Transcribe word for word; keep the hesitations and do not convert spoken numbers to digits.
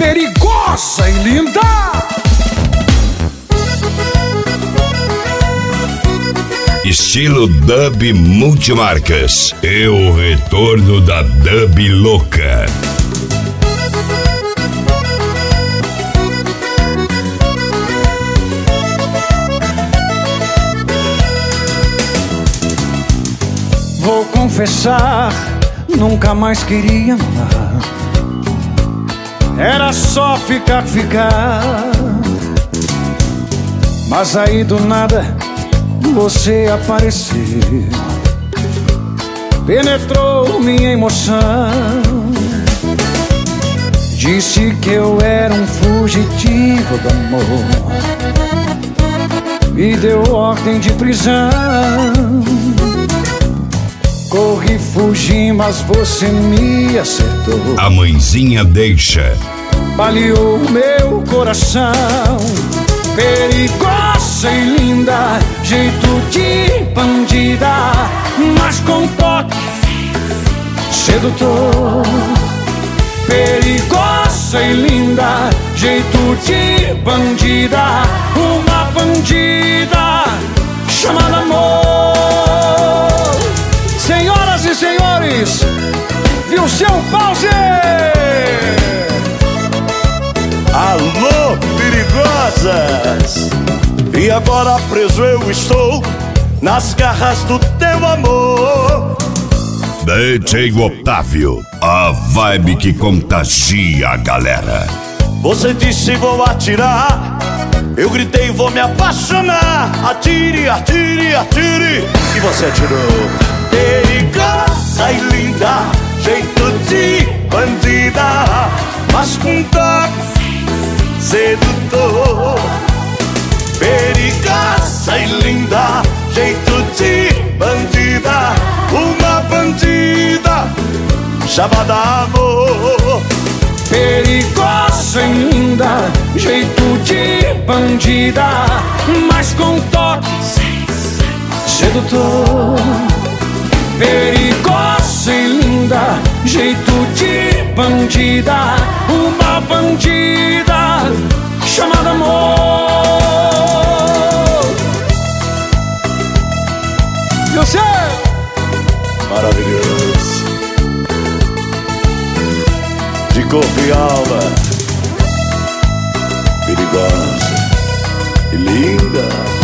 perigosa e linda. Estilo dub multimarcas. É o retorno da dub louca. Vou confessar, nunca mais queria amar. Era só ficar, ficar. Mas aí do nada você apareceu, penetrou minha emoção. Disse que eu era um fugitivo do amor, me deu ordem de prisão. Corri, fugi, mas você me acertou. A mãezinha deixa. Baleou meu coração. Perigosa e linda, jeito de bandida, mas com toque sedutor. Perigosa e linda, jeito de bandida, uma bandida chamada amor. Senhoras e senhores, viu seu pause? Alô, perigosas! E agora preso eu estou nas garras do teu amor. D J Otávio, a vibe que contagia a galera. Você disse vou atirar, eu gritei vou me apaixonar. Atire, atire, atire, e você atirou. Perigosa e linda, jeito de bandida, mas com toque sedutor. Perigosa e linda, jeito de bandida, uma bandida chamada amor. Perigosa e linda, jeito de bandida, mas com toque sedutor. Perigosa e linda, jeito de bandida, uma bandida chamada amor. Você maravilhoso, de corpo e alma, perigosa e linda.